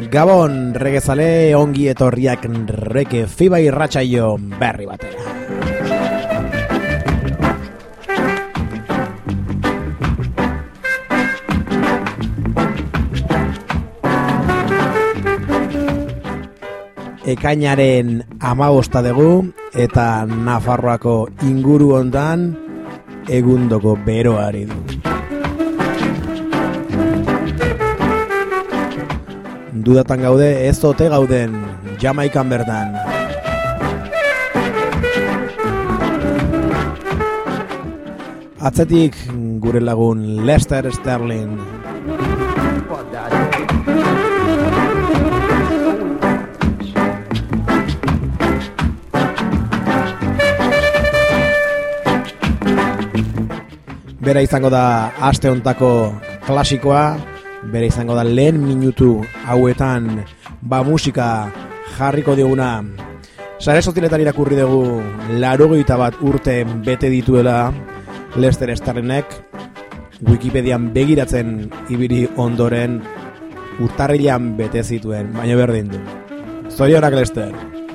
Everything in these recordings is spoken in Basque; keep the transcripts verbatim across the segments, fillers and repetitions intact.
Gabon, regezale, ongi etorriak reke fiba irratsaio berri batera. Ekainaren hamabosta dugu eta Nafarroako inguru hontan egundoko beroari du. Dudatan gaude, ez ote gauden Jamaikan bertan. Atzetik gure lagun Lester Sterling. Bera izango da aste hontako klasikoa, bera izango da lehen minutu hauetan ba musika jarriko diguna. Sare sozialetan irakurri dugu laurogeita bat urte bete dituela Lester Sterlingek, Wikipedian begiratzen ibili ondoren urtarrilean bete zituen, baina berdin du. Zorionak Lester.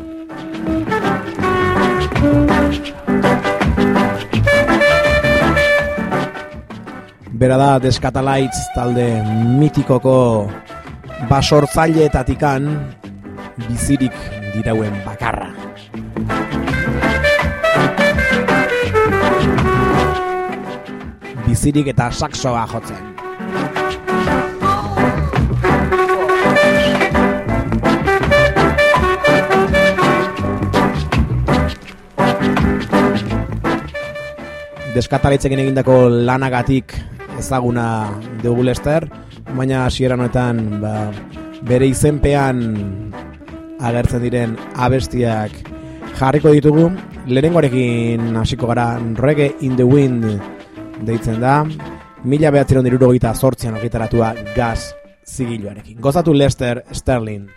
Bera da The Skatalites talde mitikoko basortzaileetatikan bizirik dirauen bakarra. Bizirik eta saxoa jotzen. The Skatalitzekin egindako lanagatik ezaguna dugu Lester, baina hasieran honetan ba, bere izenpean agertzen diren abestiak jarriko ditugu. Lehenengoarekin hasiko gara, Reggae in the Wind deitzen da, mila bederatziehun eta hirurogeita zortzian argitaratua Gas zigiluarekin. Gozatu Lester Sterling.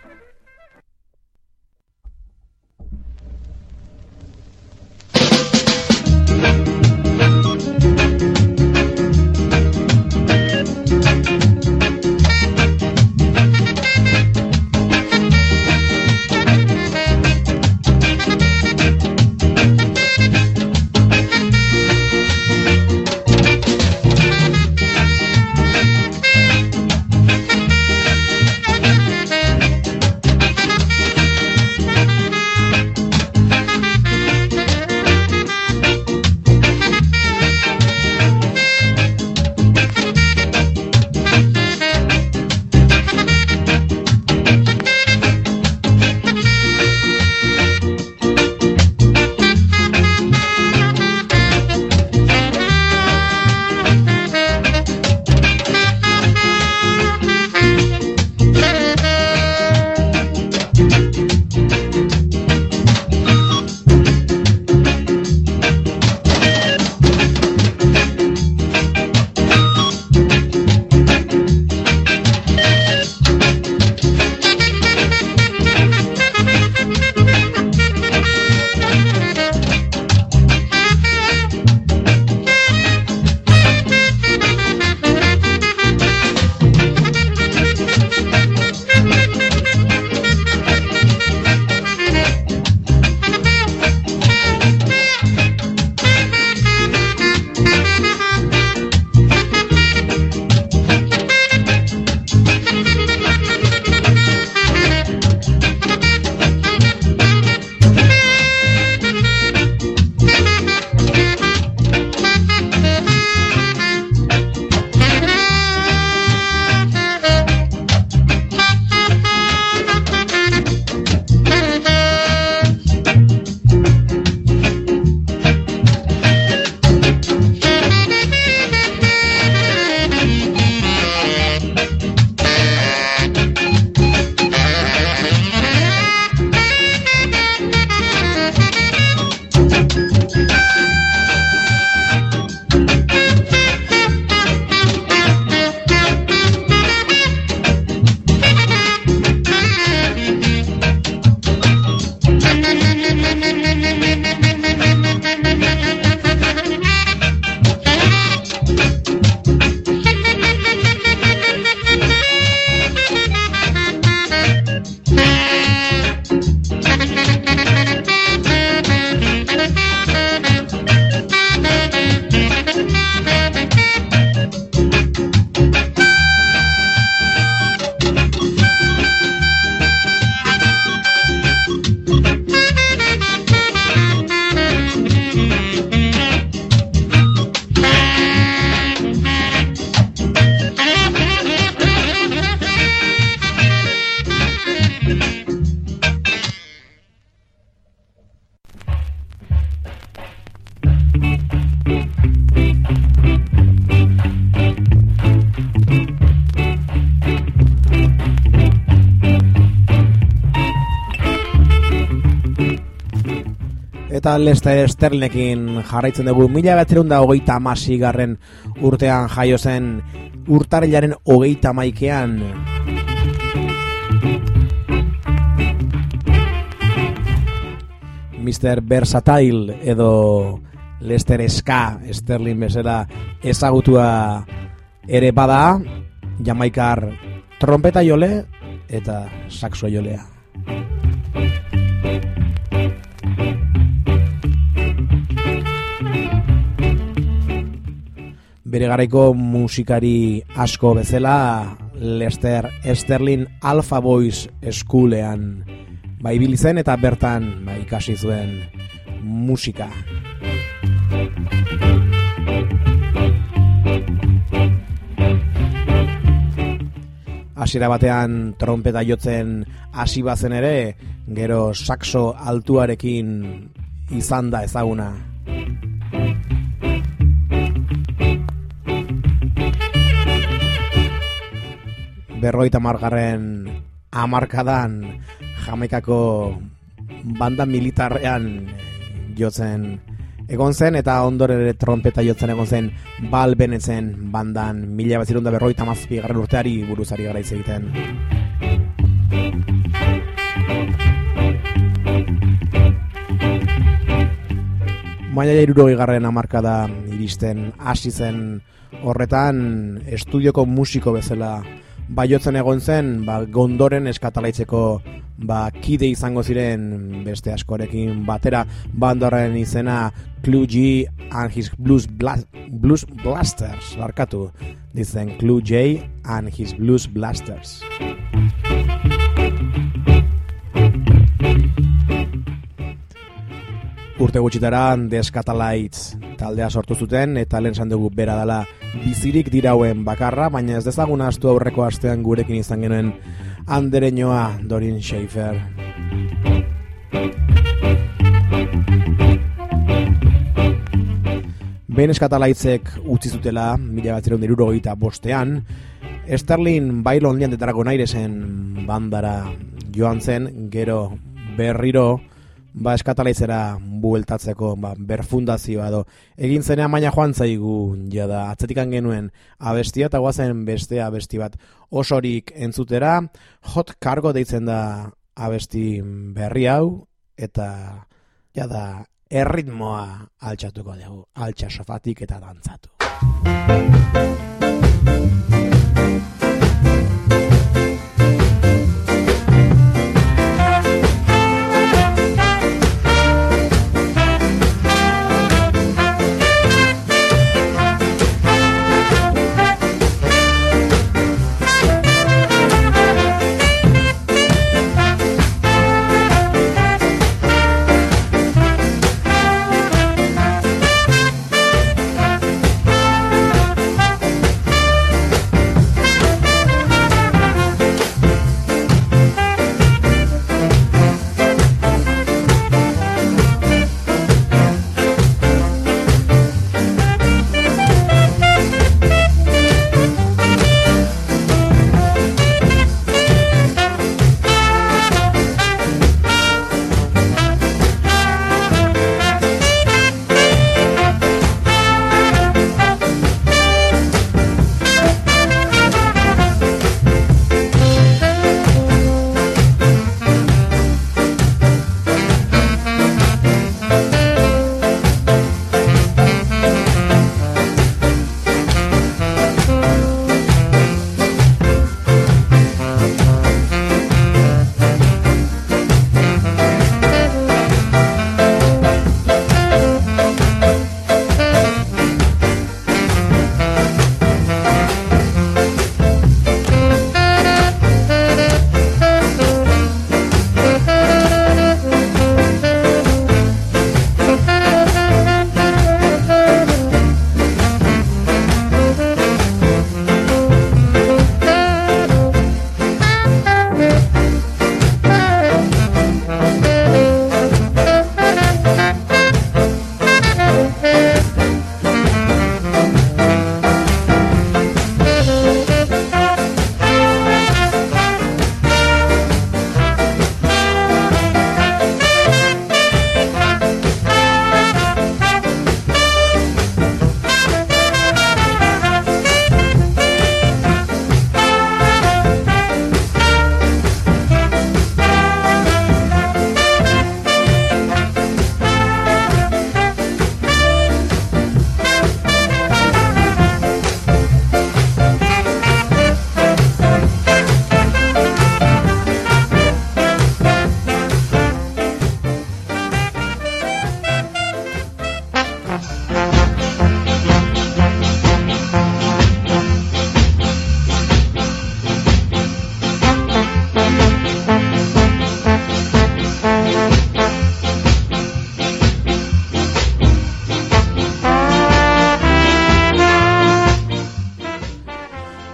We'll be right back. Eta Lester Sterlingekin jarraitzen dugu. Mila bederatziehun eta hogeita hamaseigarren urtean jaio zen, urtarrilaren hogeita hamaikean. mister Versatile edo Lester Ska Sterling bezala ezagutua ere bada, jamaikar trompeta jole eta saxo jolea. Bere garaiko musikari asko bezala, Lester Sterling Alpha Boys Schoolean ba ibili zen eta bertan ba, ikasi zuen musika. Hasiera batean trompeta jotzen hasi bazen ere, gero saxo altuarekin izan da ezaguna. Berroita margarren hamarkadan Jamaikako banda militarrean jotzen egon zen, eta ondoren ere trompeta jotzen egon zen Bal Benetzen bandan mila bederatziehun eta berrogeita hamazazpigarren urteari buruzari gara hitz egiten. Maila hirurogeigarren hamarkada iristen hasi zen horretan, estudioko musiko bezala baiotzen egon zen, ba, Gondoren eskatalaitzeko ba, kide izango ziren beste askorekin batera, bandoren izena Clue J and his Blues, Bla- Blues Blasters, barkatu, dizen Clue J and his Blues Blasters. Urte gutxitara Descatalites taldea sortu zuten, eta lehen esan dugu bera dela bizirik dirauen bakarra, baina ez dezagun ahaztu aurreko astean gurekin izan genuen andereñoa Doreen Schaefer. Behin Descatalitesek utzi zutela mila bederatziehun eta hirurogeita bostean, Sterling bai Lonely and the Dragoniresen bandara joan zen, gero berriro ba eskatalaizera bueltatzeko ba, berfundazioa edo egin zenean, baina joan zaigu jada atzetikan genuen abestia, eta guazen beste abesti bat osorik entzutera. Hot Cargo deitzen da abesti berri hau, eta jada erritmoa altxatuko dugu, altxa sofatik eta dantzatu.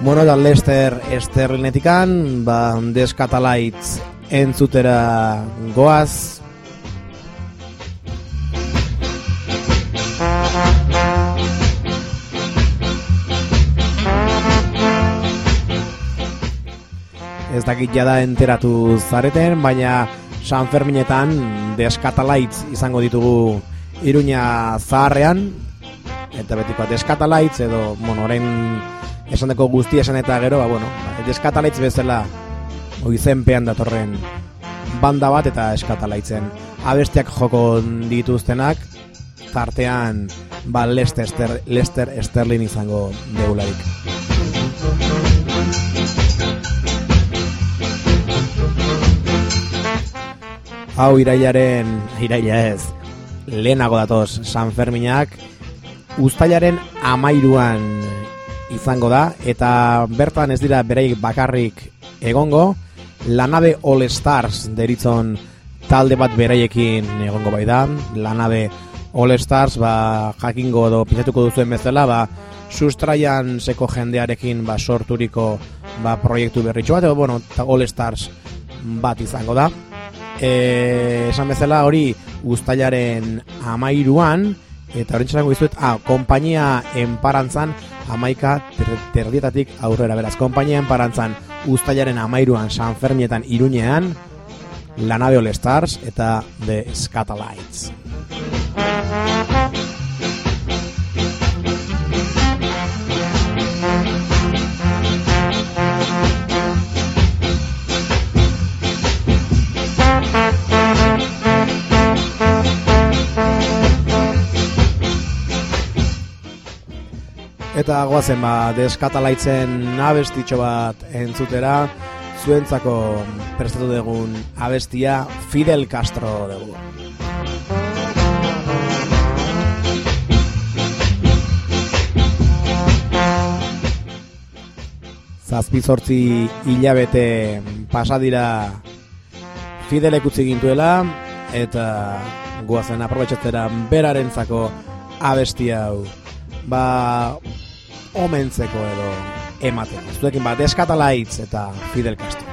Bueno, da Lester Sterlinetikan, ba, Descatalites entzutera goaz. Ez dakit jada enteratu zareten, baina San Ferminetan Descatalites izango ditugu Iruña zaharrean, eta betikoa Descatalites edo, bueno, orain esandeko guztia esan eta gero, ba, bueno, Descatalites bezala oizenpean datorren banda bat eta Descatalitesen abestiak joko dituztenak, tartean ba Lester, Ster, Lester Sterling izango deularik. Hau irailaren, iraila ez, lehenago datoz San Ferminak, uztailaren amairuan izango da, eta bertan ez dira bereik bakarrik egongo, La Nave All Stars deritzon talde bat beraiekin egongo bai da. La Nave All Stars, ba, jakingo edo pintzatuko duzuen bezala, ba, sustraian seko jendearekin ba, sorturiko ba, proiektu berritxo bat, edo, bueno, All Stars bat izango da. E, esan bezala hori uztailaren amairuan, eta hori txarango izuet, ah, kompainia enparantzan amaika ter, terdietatik aurrera, beraz, kompainia enparantzan uztailaren amairuan San Fermietan Iruñean, La Nave All Stars eta The Scatalites. Eta goazen ba, Descatalitesen abestitxo bat entzutera, zuentzako prestatu dugun abestia Fidel Castro dugu. Zazpizortzi hilabete pasadira Fidelek utzi gintuela, eta goazen aprobetxatzera berarentzako abestia hau. Ba, omentzeko edo emateko. Zuekin bat, Descatalites eta Fidel Castro.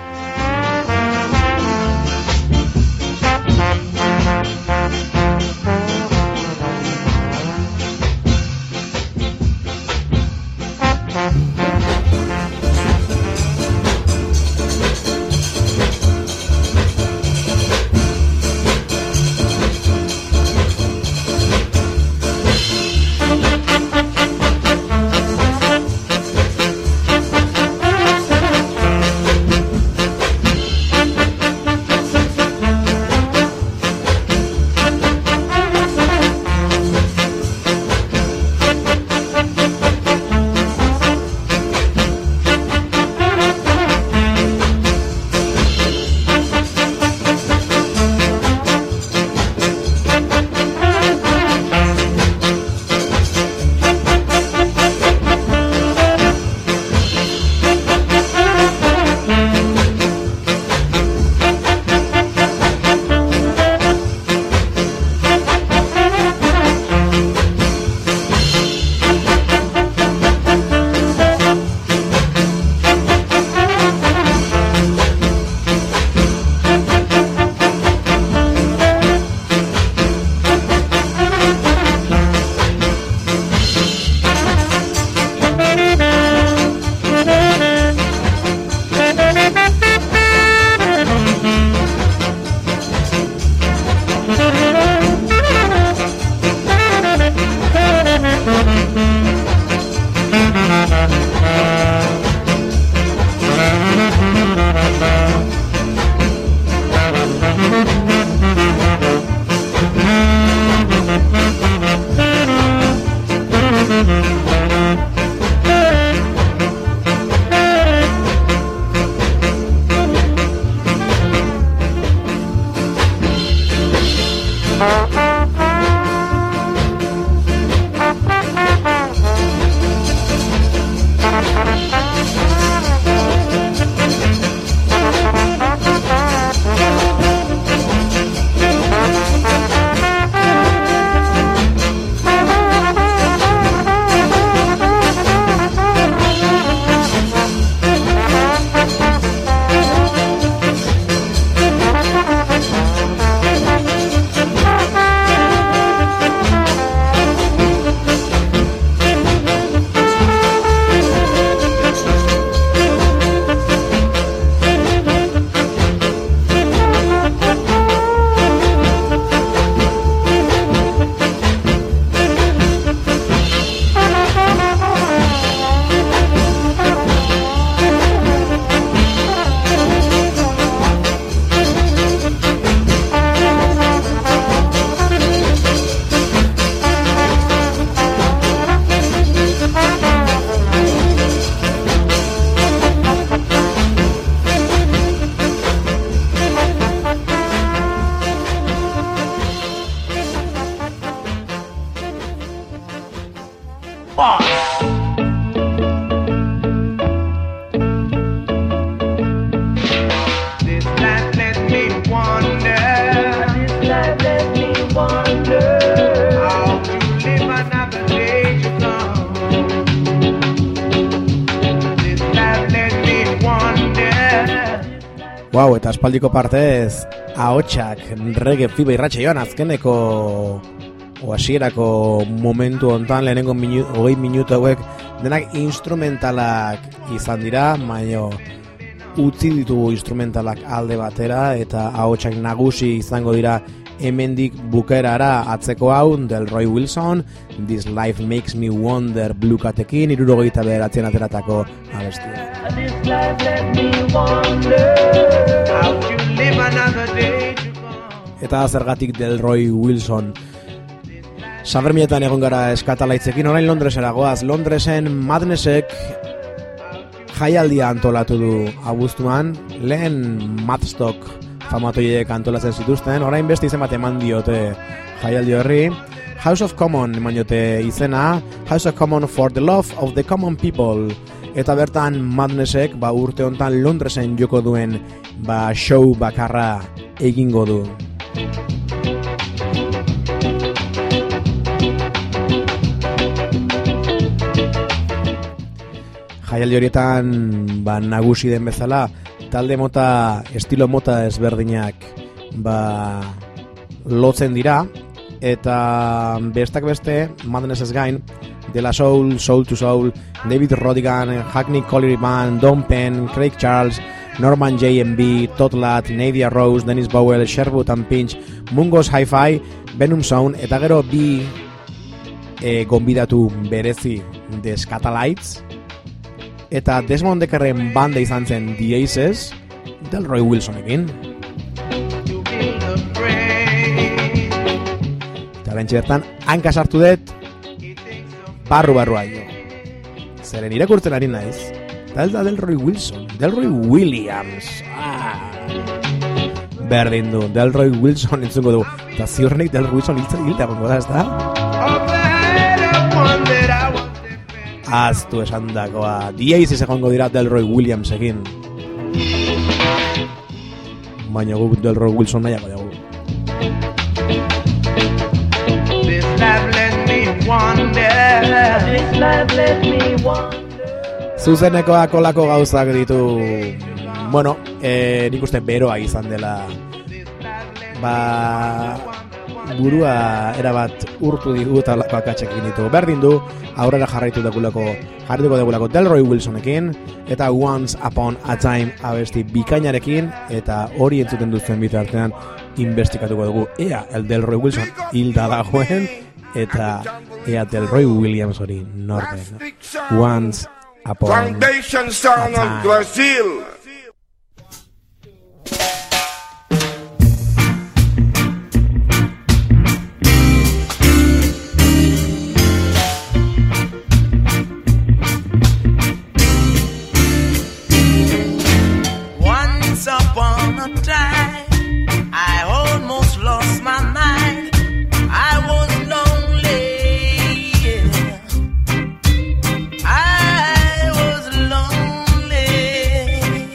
boss. This life let me wonder. This life let me wonder. How to live another day to come. This life let me wonder. Wow, eta aspaldiko partez ahotsak reggae fiba irratxe joan azkeneko oasierako momentu hontan lehenengo minu, hogei minutu hauek denak instrumentalak izan dira, baina utzi ditugu instrumentalak alde batera eta ahotsak nagusi izango dira hemendik bukerara atzeko hau Delroy Wilson, This Life Makes Me Wonder blukatekin hirurogeita bederatzen ateratako abestia. This life let me wonder how to live another day to come. Eta zergatik Delroy Wilson. Sabermietan egon gara eskatalaitzekin, orain Londresera goaz. Londresen Madnessek jaialdia antolatu du abuztuan, lehen Madstock famatoiek antolatzen zituzten, orain beste izen bat eman diote jaialdi horri. House of Common eman diote izena, House of Common for the Love of the Common People. Eta bertan Madnessek ba, urte hontan Londresen joko duen ba, show bakarra egingo du. Jaialdi horietan ba, nagusi den bezala, talde mota, estilo mota ezberdinak ba, lotzen dira, eta bestak beste, Madness ez gain, De La Soul, Soul to Soul, David Rodigan, Hackney Colliery Band, Don Penn, Craig Charles, Norman J M B, Todd Ladd, Nadia Rose, Dennis Bowell, Sherwood and Pinch, Mungo's Hi-Fi, Venom Sound, eta gero bi e, gonbidatu berezi The Scatalites, eta Desmond Deckerren banda izan zen The Aces, Delroy Wilsonekin. Eta bentsi bertan, hanka sartu dut, barru-barrua jo. Zeren irakurtzen ari naiz. Eta ez da Delroy Wilson, Delroy Williams. Ah. Berdin du, Delroy Wilson entzungo du. Eta ziurrenik Delroy Wilson hiltzen hiltea gongo da, ez da? Aztu esan dakoa. The Aces egongo dira Delroy Williams egin. Baina guk Delroy Wilson nahiako dugu. This life let me wonder. This life let me wonder. Zuzenekoak olako gauzak ditu. Bueno, eh, nik uste beroa izan dela. Ba... burua erabat urtu digu eta olako akatxekin ditu. Berdin du, aurrera jarraitu dagulako, jarrituko dagulako Delroy Wilsonekin, eta Once Upon a Time abesti bikainarekin, eta hori entzuten duzuen bitartean investigatuko dugu. Ea, el Delroy Wilson hilda dagoen, eta ea Delroy Williams hori norden. Once Upon a Time. I was lonely.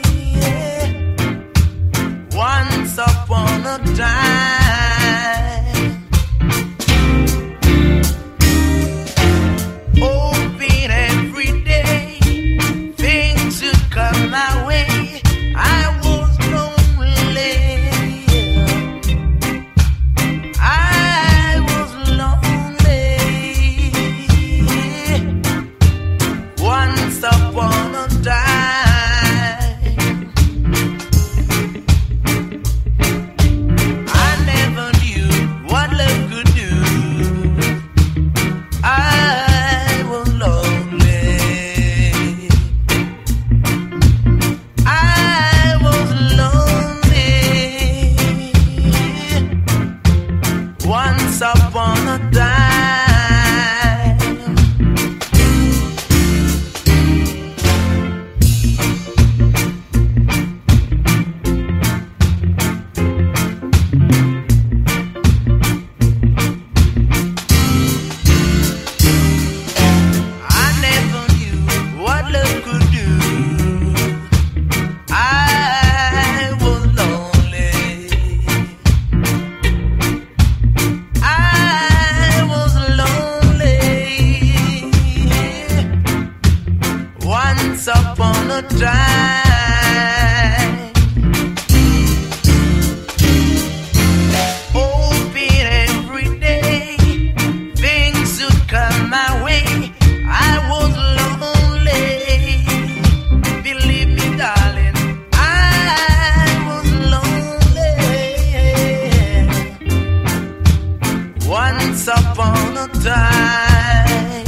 Once upon a time,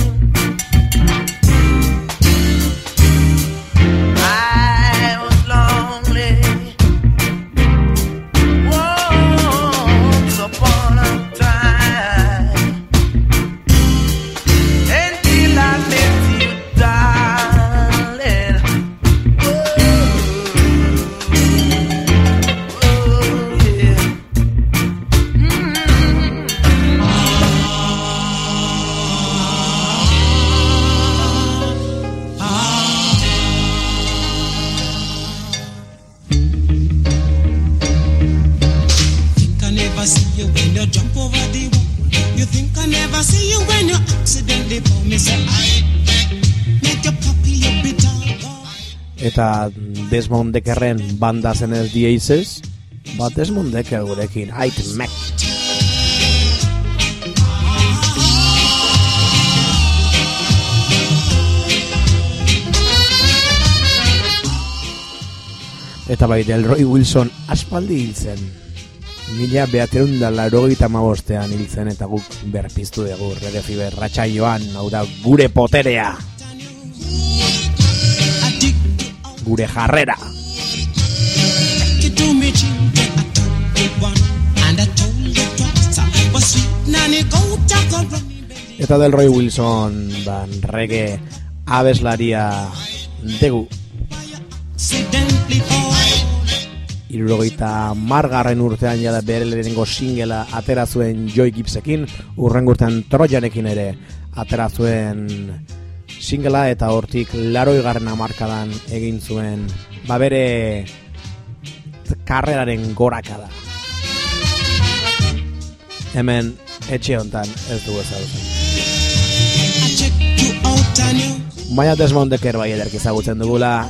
I was lonely. Once upon a time, until I met you, darling. Oh, oh yeah. See you when you jump over the wall. You think I never see you when you accidentally fall. Me say I make your puppy a bitter. Eta Desmond Deckerren banda zenez The Aces, bat Desmond Decker gurekin, Ait Mac. Eta bai, Delroy Wilson aspaldi hil zen. Mila behaterun da laurogeita hamabostean hil zen eta guk berpiztu dugu Reggae Fever ratsaioan, hau da gure poterea. Gure jarrera. Eta Delroy Wilson ban reggae abeslaria dugu. Hirurogeita margarren urtean jada bere lehenengo singela atera zuen Joy Gibbsekin, urrengo urtean Trojanekin ere atera zuen singela eta hortik laroigarren hamarkadan egin zuen ba bere karreraren gorakada. Hemen etxe hontan ez dugu ezagutzen. Baina Desmond Decker bai ederki ezagutzen dugula.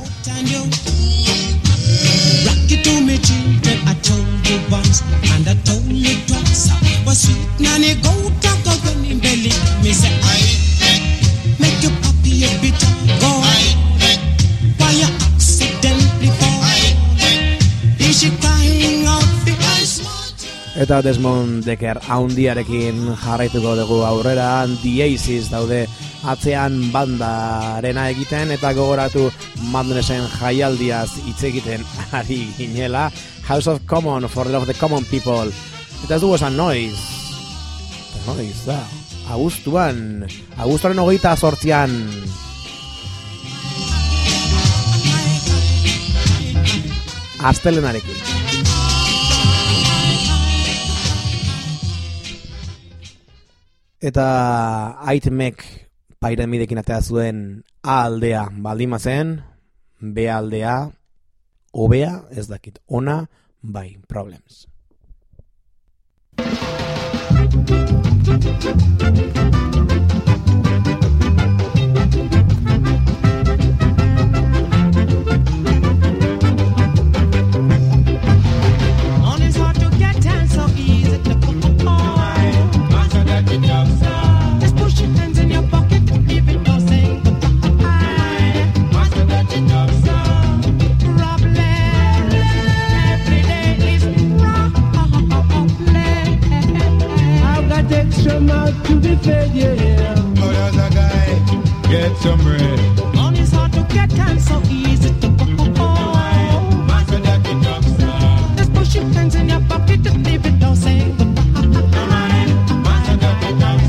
To me children, I told you once, and I told you twice. Was sweet nanny go talk a running belly. Me say I make your puppy a bitter go. Why you accidentally fall? Is she crying out the ice? Eta Desmond Decker haundiarekin jarraituko dugu aurrera. The Aces daude atzean bandarena egiten eta gogoratu Madnessen jaialdiaz hitz egiten ari ginela. House of Common for the love of the common people. Eta ez dugu esan noiz. Eta noiz da. Agustuan. Agustuaren hogeita zortzian. Astelenarekin. Eta Aitmek Pairamidekin atea zuen A aldea baldima zen, B aldea hobea, ez dakit, ona, bai, Problems. To be fed, yeah, yeah. But as a guy, get some bread. Money's hard to get and so easy to go. Master that it up, sir. Just push your hands in your pocket and leave it down, saying goodbye. Master that it up,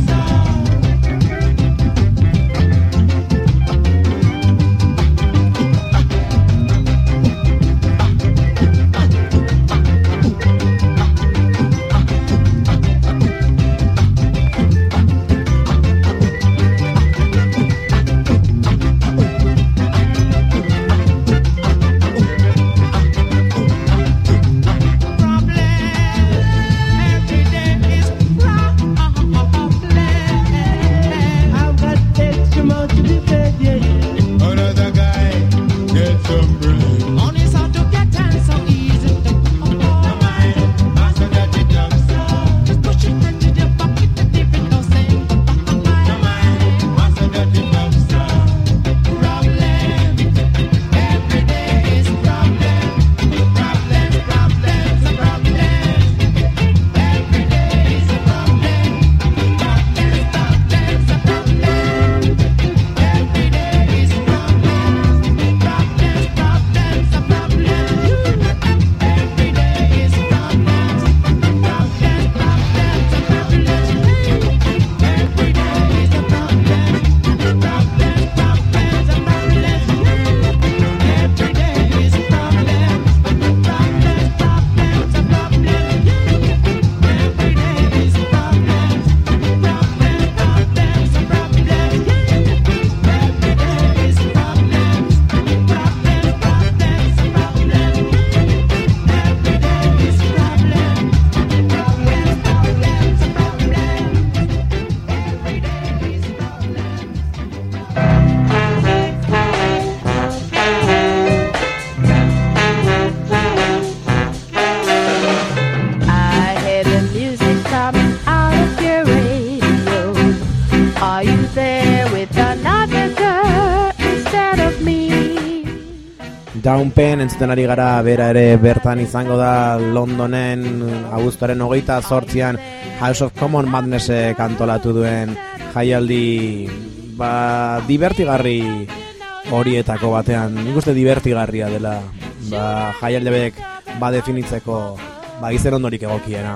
Downpen entzuten ari gara, bera ere bertan izango da Londonen abuztuaren hogeita zortzian House of Common Madness kantolatu duen jaialdi ba, divertigarri horietako batean. Nik uste divertigarria dela ba, jaialdi bek ba definitzeko ba, izen ondorik egokiena.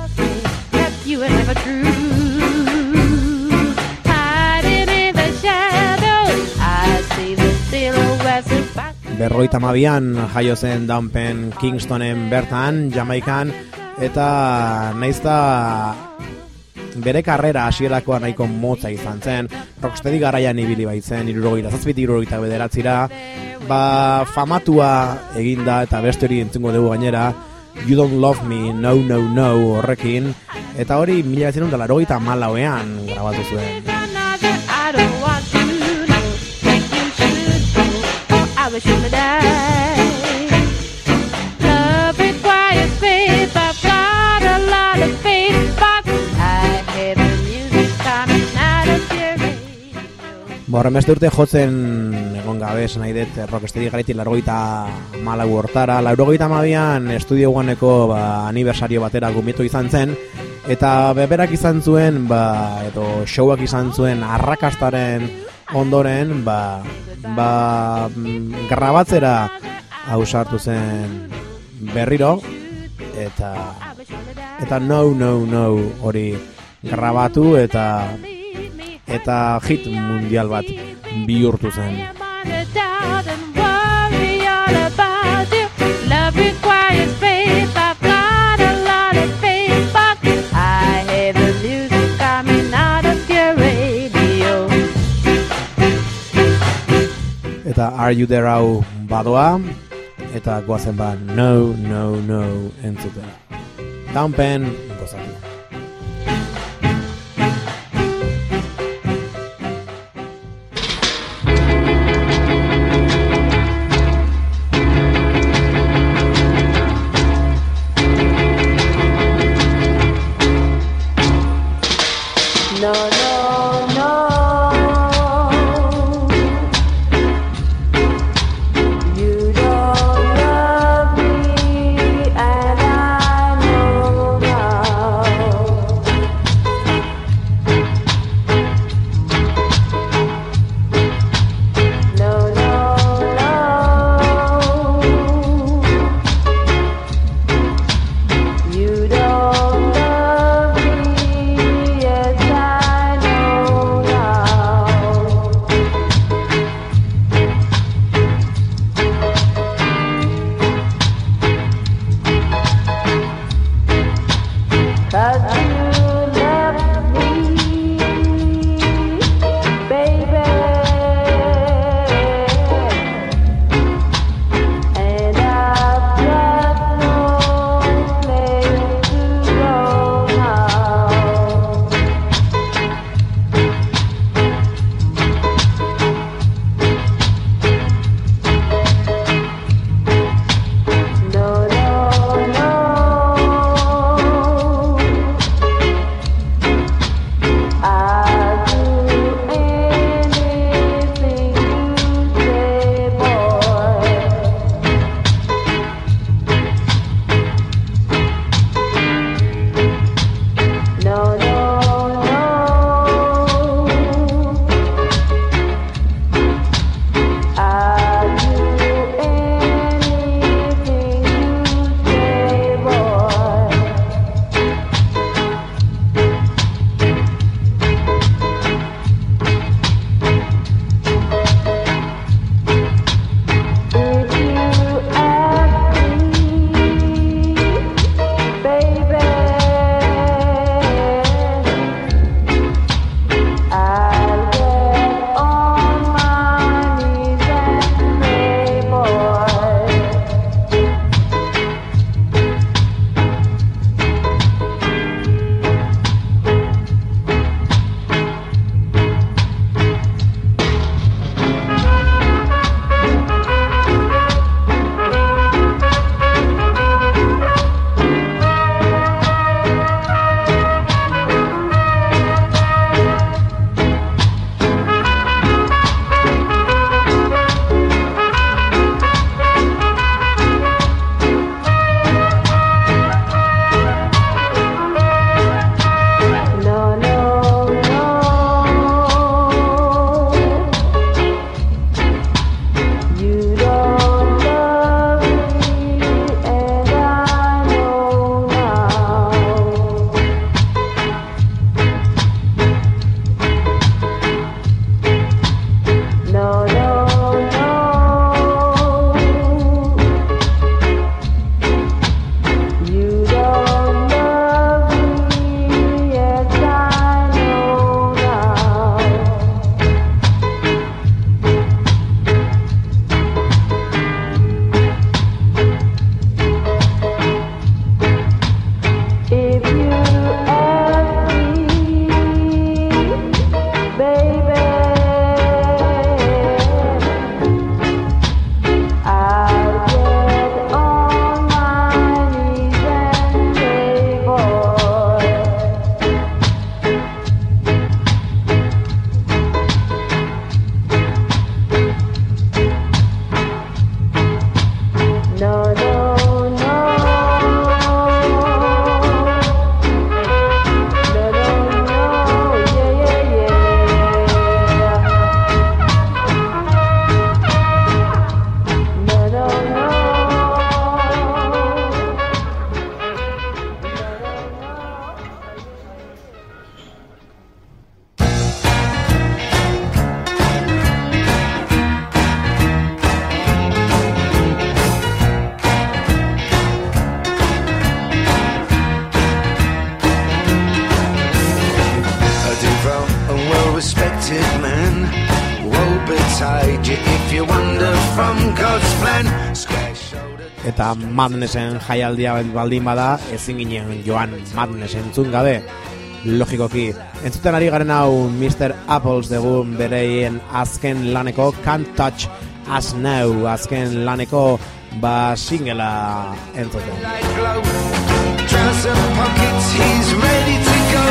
Berroita mabian jaio zen Downpen Kingstonen bertan, Jamaikan, eta naizta bere karrera hasierakoa nahiko motza izan zen, rocksteady garaian ibili baitzen, hirurogeita zazpitik hirurogeita bederatzira, ba famatua eginda eta beste hori entzungo dugu gainera, You Don't Love Me, No No No horrekin, eta hori mila bederatziehun eta laurogeita hamalauean grabatu zuen. Love requires faith, I've got a lot of faith, but I have the music coming out of your radio. Borren beste urte jotzen egon gabe, esan nahi dut, rocksteady garaitik laurogeita malau hortara, laurogeita hamabian Estudio Oneko ba, aniversario batera gumietu izan zen, eta beberak izan zuen, ba, edo showak izan zuen arrakastaren ondoren, ba, ba, grabatzera ausartu zen berriro, eta eta No No No hori grabatu eta eta hit mundial bat bihurtu zen. Eta Are You There hau badoa, eta goazen ba No, No, No entzutera. Downpen gozatu. No, no, no. I wanted man. Woe betide you if you wander from God's plan. Square shoulder. Eta Madnessen jaialdia baldin bada, ezin ginen joan Madness entzun gabe. Logikoki, entzuten ari garen hau mister Apples dugu bereien azken laneko Can't Touch Us Now, azken laneko ba singela entzuten. Light glow, trouser pockets, he's ready to go.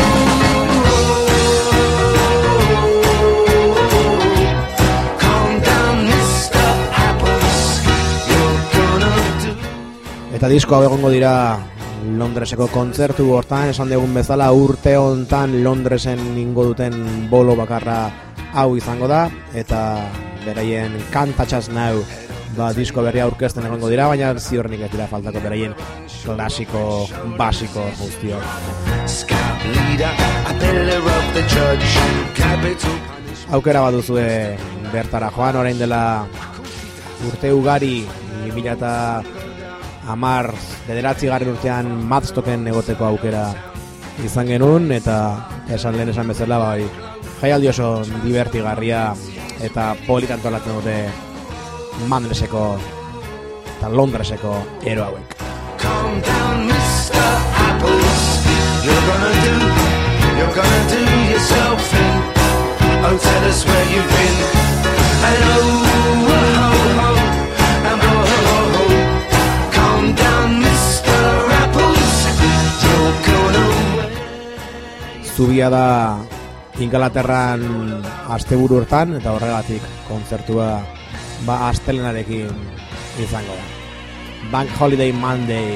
Calm down, mister Apples, you're gonna do. Eta disko hau egongo dira Londreseko kontzertu hortan, esan dugun bezala urte hontan Londresen ingo duten bolo bakarra hau izango da, eta beraien Can't Touch Us Now ba, disko berria aurkezten egongo dira, baina ziurrenik ez dira faltako beraien klasiko, basiko guztiok. Aukera bat duzue bertara joan, orain dela urte ugari, bi mila eta hamar bederatzi garren urtean Madstocken egoteko aukera izan genuen, eta esan lehen esan bezala bai, jaialdi oso divertigarria eta politan antolatzen dute Madnesseko eta Londreseko ero hauek. Calm down, mister Apples, you're gonna do, you're gonna do yourself in. Oh, tell us where you've been. And oh, oh, oh, oh, and oh, oh, oh. Calm down, mister Apples, you're gonna win. Zubia da Ingalaterran asteburu hortan, eta horregatik kontzertua ba astelenarekin izango da. Bank Holiday Monday.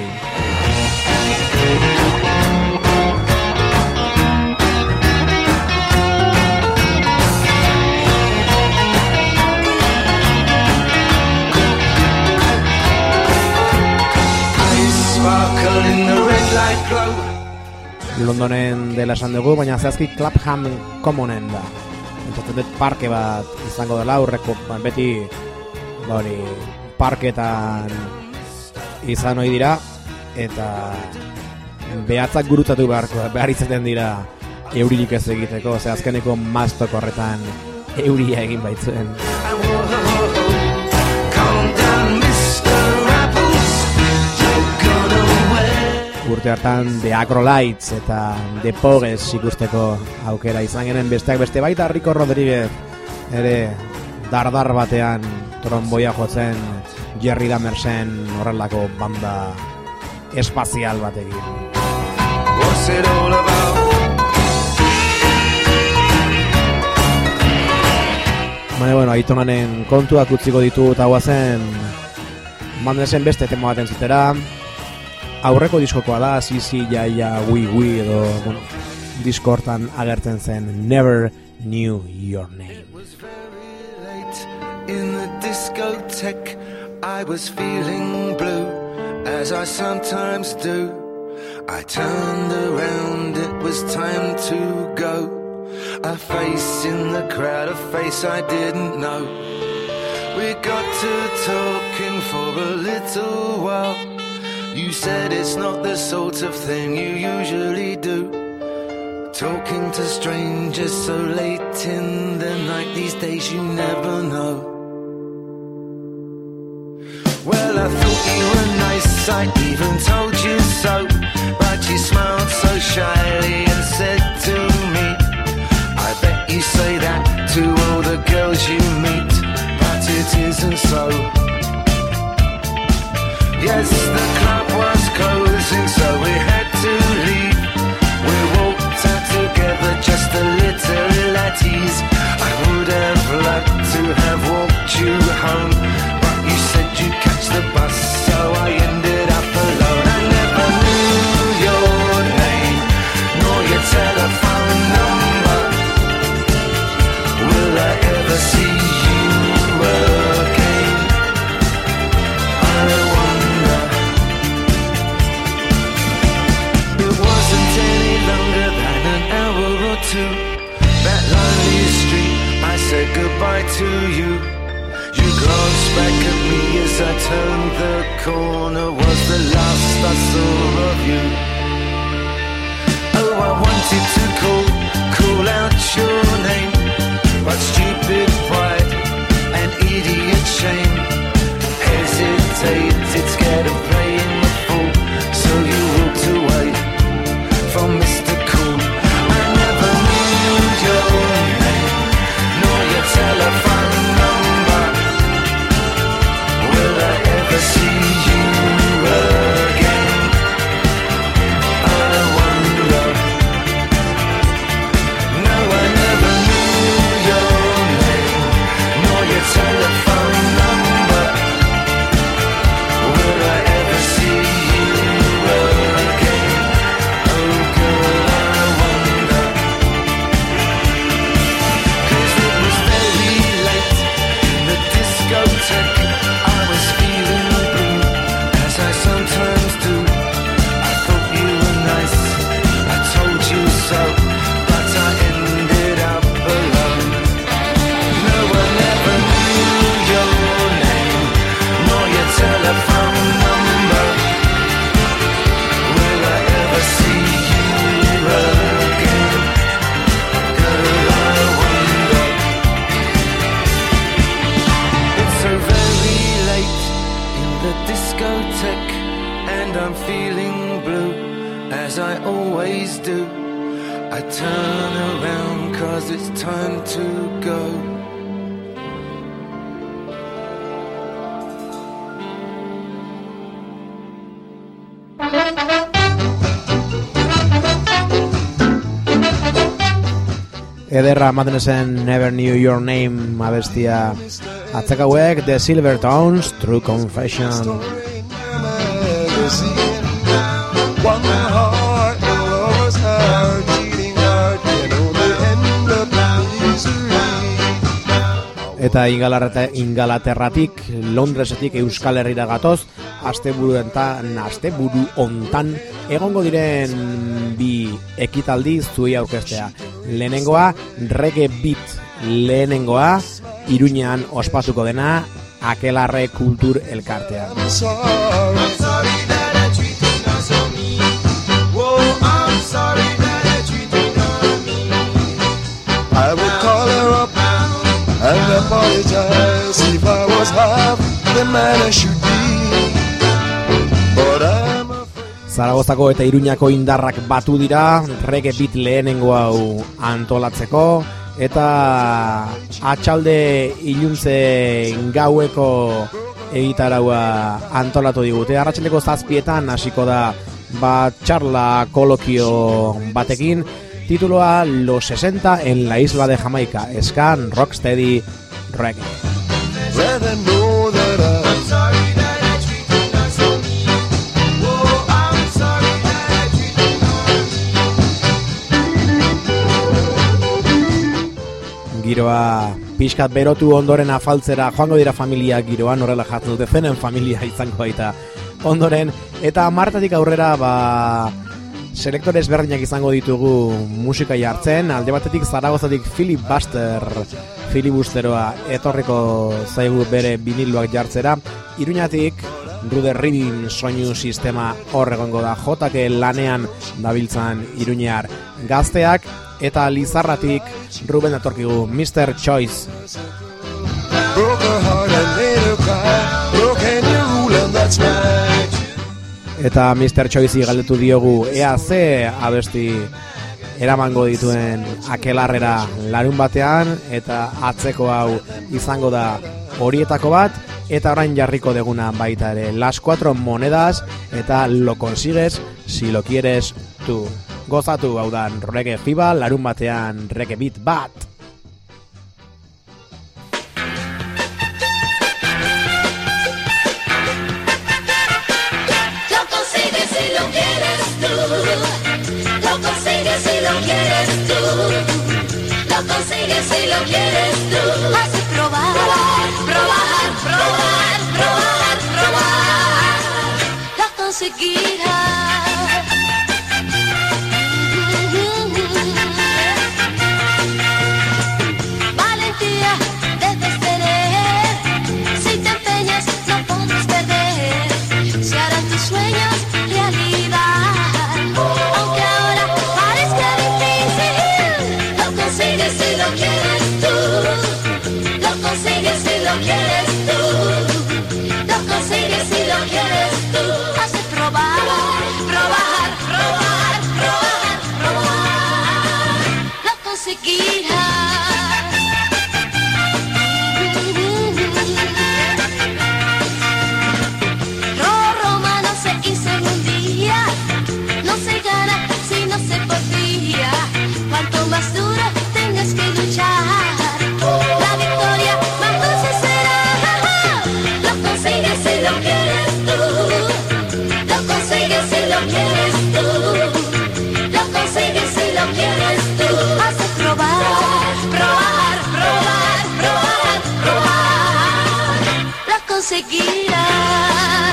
Sparkle in the red light glow. Londonen dela esan dugu, baina zehazki Clapham Commonen da. Entzatzen dut parke bat izango dela, aurreko beti bori, parketan izan ohi dira, eta behatzak gurutzatu beharko, behar izaten dira euririk ez egiteko, ze azkeneko Madstock horretan euria egin baitzuen. Urte hartan The Acrolights eta The Pogues ikusteko aukera izan genen, besteak beste baita Rico Rodriguez ere dardar batean tromboia jotzen, Jerry Damersen horrelako banda espazial batekin. What's it all about? Baina, bueno, Aitonanen kontuak utziko ditu eta guazen Madnessen beste tema baten zutera. Aurreko diskokoa da, Sisi, Jaia, Wii Wii edo, bueno, disko hortan agertzen zen Never Knew Your Name. It was very late in the discotheque. I was feeling blue, as I sometimes do. I turned around, it was time to go. A face in the crowd, a face I didn't know. We got to talking for a little while. You said it's not the sort of thing you usually do, talking to strangers so late in the night. These days you never know. Well, I thought you were nice, I even told you so, but you smiled so shyly and said to me, I bet you say that to all the girls you meet, but it isn't so. Yes, the club was closing, so we had to leave. We walked out together, just a little at ease. I would have liked to have walked you home, but you said you'd catch the bus, so I ended up alone. I never knew your name, nor your telephone number. Will I ever see you again? I wonder. It wasn't any longer than an hour or two. That lonely street, I said goodbye to you. You glanced back at me as I turned the corner. Was the last I saw of you. Oh, I wanted to call, call out your name, turn around, 'cause it's time to go. Ederra ematen zen Never Knew Your Name abestia atzekauek, The Silver Tones, True Confession. One heart, the lover's heart, beating heart, you know the end of misery. Eta Ingalaterratik, Londresetik Euskal Herrira gatoz, asteburu enten, asteburu hontan egongo diren bi ekitaldi zuei aurkeztea. Lehenengoa, reggae beat lehenengoa, Iruñean ospatuko dena, Akelarre Kultur Elkartea. I'm sorry, I'm sorry that I treated you so mean. Whoa, I'm sorry that I treated you mean. I would call her up and apologize if I was half the man I should be. But I'm Zaragozako eta Iruñako indarrak batu dira, reggae beat lehenengo hau antolatzeko, eta atxalde iluntze gaueko egitaraua antolatu digute. Arratsaldeko zazpietan hasiko da bat charla kolokio batekin, tituloa Los sesenta en la isla de Jamaica, Scan, Rocksteady, Reggae. let them know that I'm sorry that I treated you so mean. Whoa, I'm sorry that I treated you. Giroa pixkat berotu ondoren afaltzera joango dira familia giroan, horrela jartzen dute zenen familia izango baita ondoren, eta martatik aurrera ba selektore ezberdinak izango ditugu musika jartzen. Alde batetik Zaragozatik Philip Buster filibusteroa etorriko zaigu bere biniloak jartzera. Iruñatik Ruder Rhythm soinu sistema hor egongo da, jotake lanean dabiltzan iruñar gazteak, eta Lizarratik Ruben atorkigu mister Choice. Broke her heart and made her cry. Broken your rule and that's right. Eta mister Choice galdetu diogu ea ze abesti eramango dituen Akelarrera larun batean, eta atzeko hau izango da horietako bat, eta orain jarriko deguna baita ere, Las Cuatro Monedas eta Lo Consigues si lo quieres tú. Gozatu, hau da Reggae Fiba, larun batean reggae beat bat. Lo consigues si lo quieres tú. Lo consigues si lo quieres tú. Lo consigues si lo quieres tú. Así probar, probar, probar, probar, probar. Lo conseguirás. Valentía debes tener. Si te empeñas no podrás perder. Se harán tus sueños realidad. Aunque ahora parezca difícil, lo consigues si lo quieres tú. Lo consigues si lo quieres tú. Lo consigues si lo quieres tú. Hace probar, probar, probar, probar, probar. Lo conseguirás. Roma no se hizo en un día, no se gana si no se podía. Cuanto más duro tengas que luchar, la victoria más dulce será. Lo consigues si lo quieres tú. Lo consigues si lo quieres tú. Lo consigues si lo quieres tú. Has de probar, probar, probar, probar, probar. Lo conseguirás.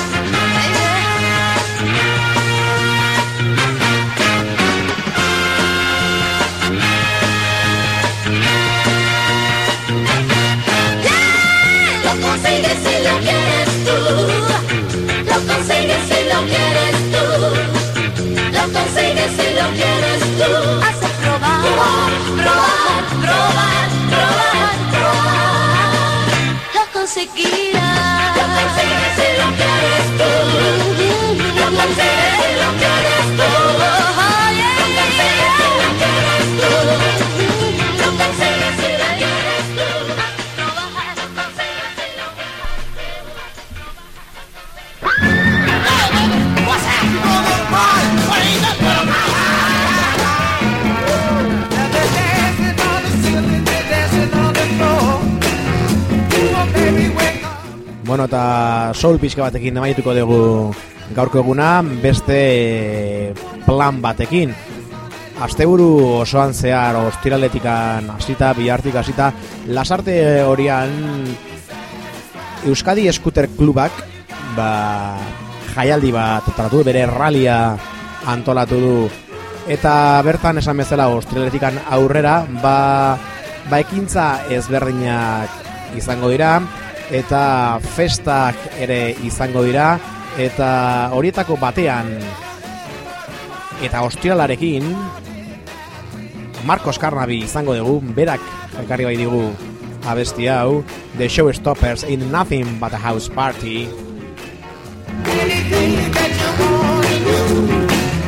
Lo consigues si lo quieres tú. Lo consigues si lo quieres tú. Lo consigues si lo quieres tú. Has de probar, probar, probar, probar, probar. Lo conseguirás. Lo consigues si lo quieres tú. Lo consigues si lo quieres tú. Lo consigues si lo quieres tú. Bueno, eta soul pixka batekin amaituko dugu gaurko eguna, beste plan batekin. Asteburu osoan zehar, ostiraletikan hasita, bihartik hasita, Lasarte horian Euskadi Scooter Klubak ba, jaialdi bat tratatu, bere rallia antolatu du. Eta bertan esan bezala ostiraletikan aurrera, ba, ba ekintza ezberdinak izango dira, eta festak ere izango dira, eta horietako batean eta ostiralarekin Marcos Carnaby izango dugu, berak ekarri bai digu abesti hau, The Showstoppers in Nothing But a House Party. Anything that you want to do,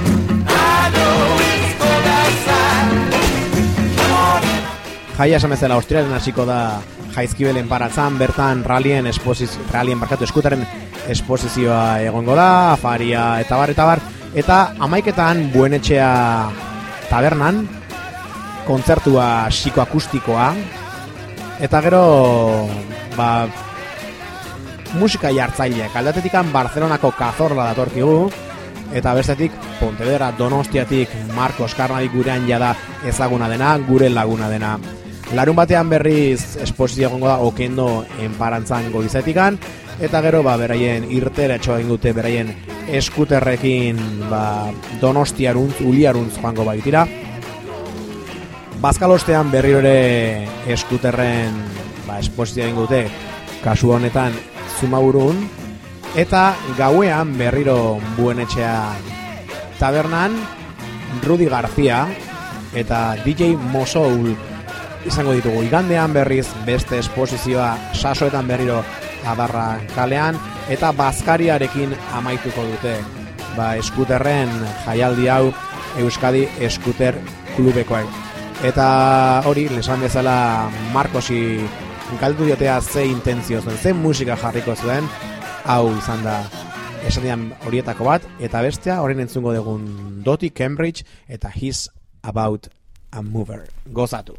I know it's for that side. Come on. Jaia esan bezala ostiralen hasiko da Jaizkibelen paratzan, bertan rallien esposizio, rallien barkatu eskutaren esposizioa egongo da, afaria eta bar, eta bar, eta amaiketan Buenetxea tabernan, kontzertua psikoakustikoa, eta gero, ba, musika jartzaileak, aldatetikan Barcelonako Cazorla datorkigu, eta bestetik Pontevedra Donostiatik Marcos Carnaby gurean jada ezaguna dena, gure laguna dena. Larun batean berriz esposizio egongo da Okendo enparantzan goizetikan, eta gero ba, beraien irtera etxoa egin dute beraien eskuterrekin ba, Donostiaruntz, Uliaruntz joango baitira. Bazkalostean berriro ere eskuterren ba, esposizio egin dute kasu honetan Zumaburun, eta gauean berriro Buenetxea tabernan Rudy García eta D J Mosoul izango ditugu. Igandean berriz beste esposizioa Sasoetan berriro Adarra kalean, eta Bazkariarekin amaituko dute ba, eskuterren jaialdi hau Euskadi Scooter Klubekoak. Eta hori, lesan bezala Marcosi galdu diotea ze intentzio zuen, ze musika jarriko zuen, hau izan da esan horietako bat, eta bestea horren entzungo dugun Dottie Cambridge eta He's About a Mover. Gozatu!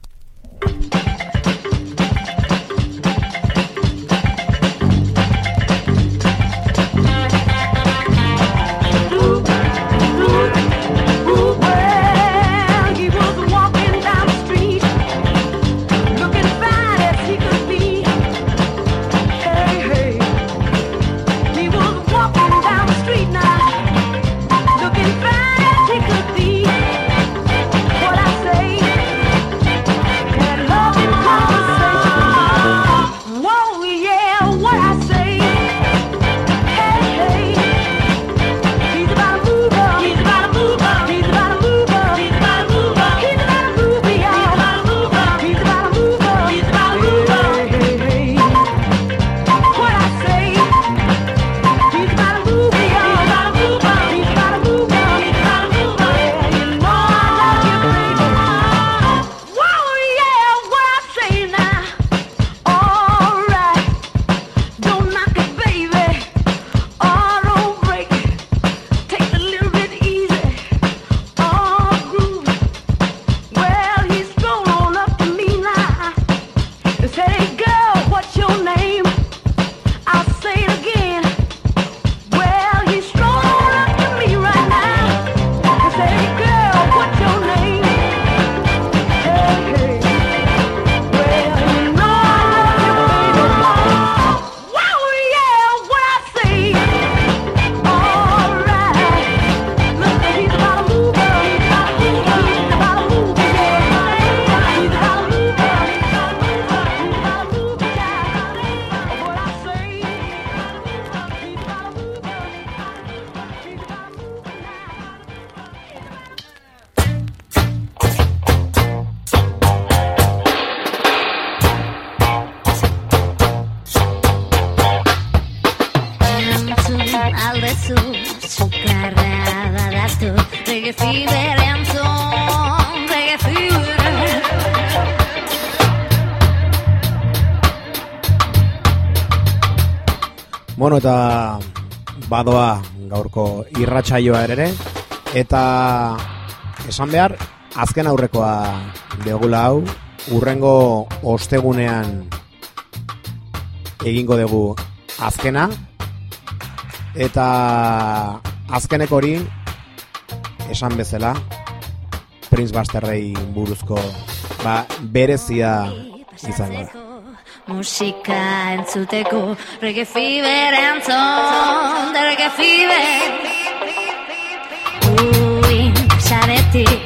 Bueno, eta badoa gaurko irratsaioa ere, eta esan behar, azken aurrekoa degula hau, urrengo ostegunean egingo dugu azkena, eta azkenek hori, esan bezala, Prince Busterrei buruzko ba, berezia izango da. Musika entzuteko, reggae fever entzun, de reggae fever. Ui, saretik.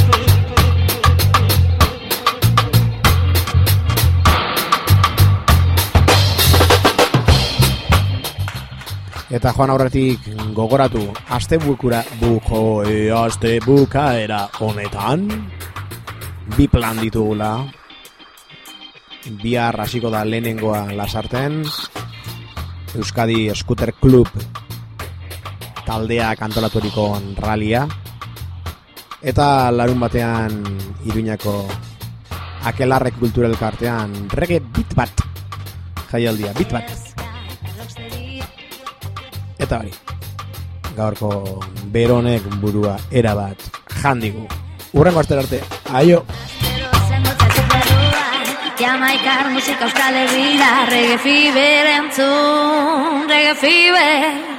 Eta joan aurretik gogoratu, aste bukura, buko, e, aste bukaera honetan, bi plan ditugula, bihar hasiko da lehenengoa Lasarten, Euskadi Scooter Club taldea kantolaturiko ralia, eta larun batean Iruñako Akelarre Kultural Kartean reggae beat bat jaialdia, beat bat. Eta hori, gaurko beronek burua erabat jandigu. Urrengo astera arte, aio! Jamaikar musika Euskal Herria, reggae fever entzun, reggae fever.